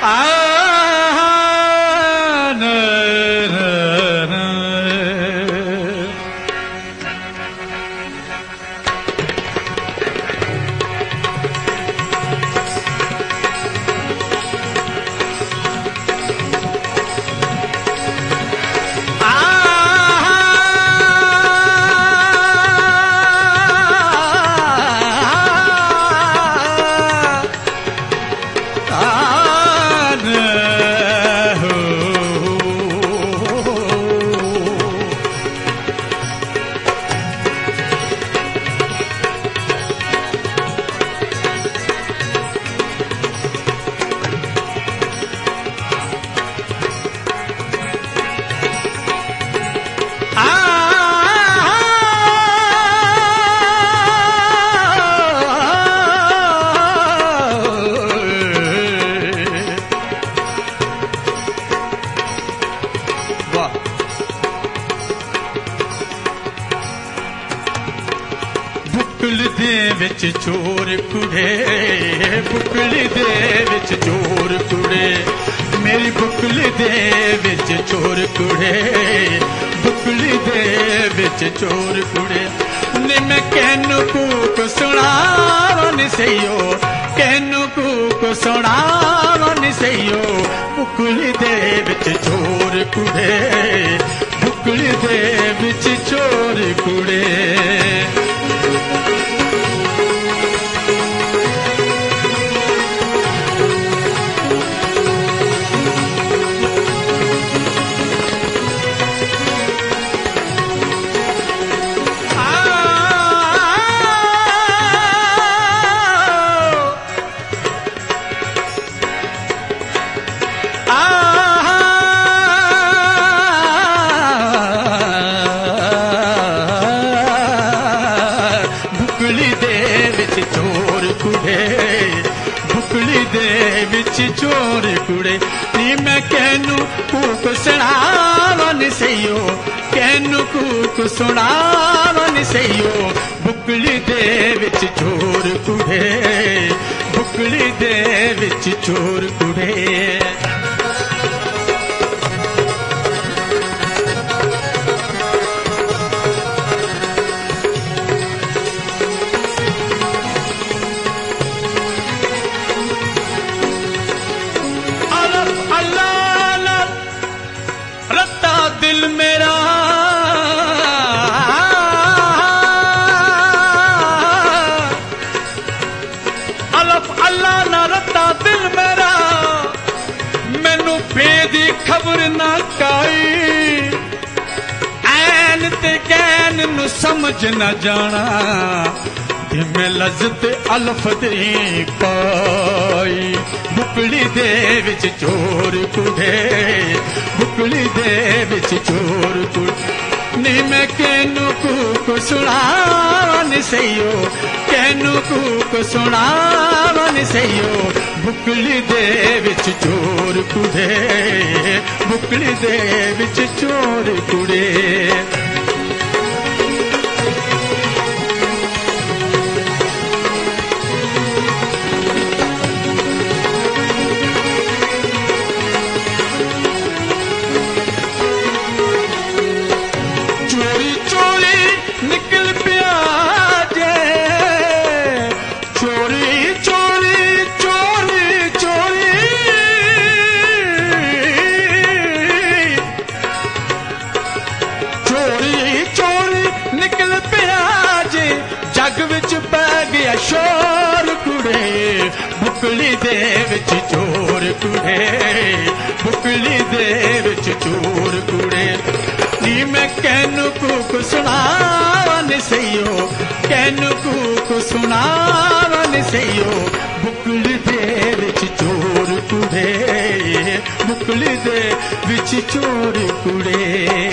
बुकल दे विच चोर कुड़े, बुकल दे विच चोर कुड़े, मेरी बुकल दे विच चोर कुड़े, बुकल दे विच चोर कुड़े। ने मैं कहनू कूक सुनावन सहियो, कहनू कूक सुनावन सहियो, बुकल दे विच चोर कुड़े, बुकल दे विच चोर कुड़े। चोर कुड़े नी मैं कहनू कूक सुनावन सहियो, कहनू कूक सुनावन सहियो, बुकली दे विच चोर कुड़े, बुकली दे विच चोर कुड़े। दिल मेरा अलफ अल्लाह ना रता दिल मेरा, मैनू बेदी खबर ना काई, ऐन ते गैन नू समझ न जाना, मैं लज़्ज़त अलफ दी पाई। बुकली दे विच चोर कुड़े, बुकली दे विच चोर कुड़े। नी मैं कहनू कूक सुनावन सहियो, कहनू कूक सुनावन सहियो, बुकली दे विच चोर कुड़े, बुकली दे विच चोर कुड़े। शोर कुड़े, बुकली दे विच चोर कुड़े, बुकली दे विच चोर कुड़े। नी मैं कहनू कूक सुनावन सहियो, कहनू कूक सुनावन सहियो, बुकली दे विच चोर कुड़े, बुकली दे विच चोर कुड़े।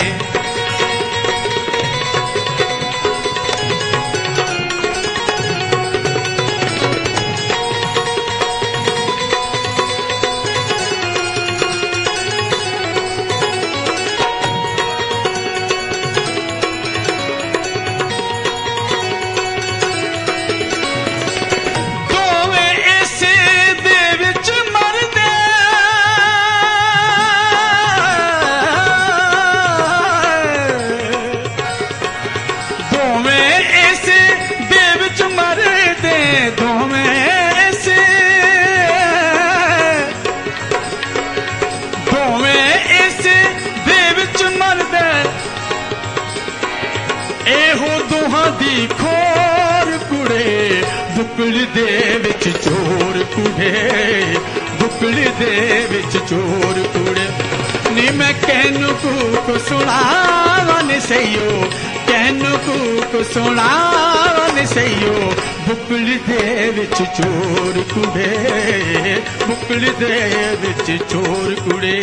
दे विच चोर कुड़े, बुकली दे विच चोर कुड़े। नी मैं कहनू कूक सुनावन सईयो, कहनू कूक सुनावन सईयो, बुकली दे विच चोर कुड़े, बुकली दे विच चोर कुड़े।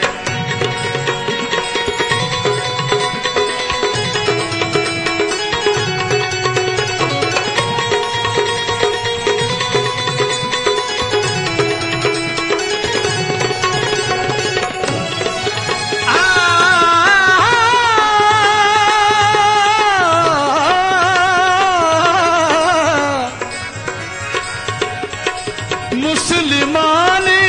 मुसलमान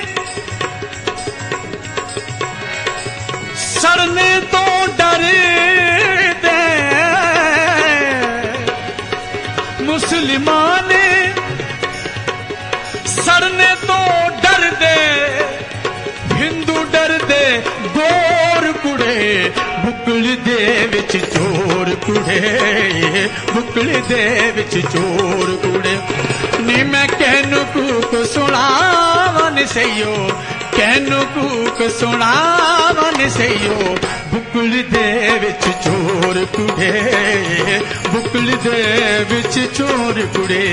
सड़ने तो डरते, मुसलमान सड़ने तो डरते, हिंदू डरते गोर कुड़े, बुकली दे विच चोर कुड़े, बुकली दे विच चोर कुड़े। नी मैं कहनू कूक सुनावन सईयो, कहनू कूक सुनावन सईयो, बुकली दे विच चोर कुड़े, बुकली दे विच चोर कुड़े।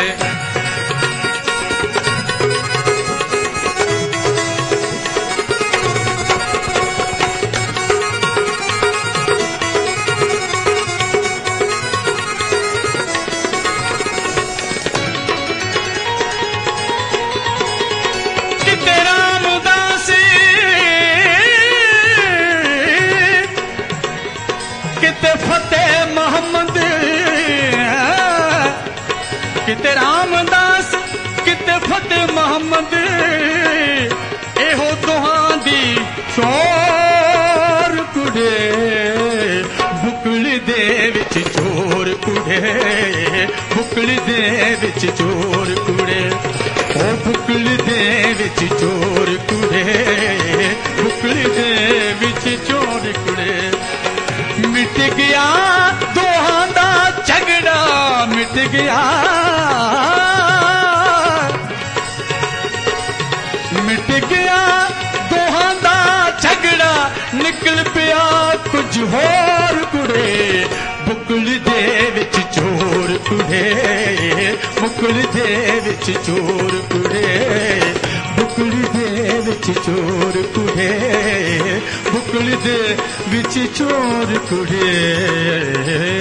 किते फतेह मोहम्मद, किते रामदास, किते फतेह मोहम्मद, एहो दुहां दी चोर कुड़े, बुकली दे विच चोर कुड़े, बुकली दे विच चोर कुड़े। ओ बुकली दे विच चोर कुड़े, बुकली दे विच चोर कुड़े। मिट गया दोहां दा झगड़ा, मिट गया, मिट गया दोहां दा झगड़ा, निकल पिया कुछ होर कुड़े, बुकली दे विच चोर कुड़े, बुकली दे विच चोर कुड़े, बुकली दे विच चोर कुड़े, बुकली दे विच चोर कुड़े।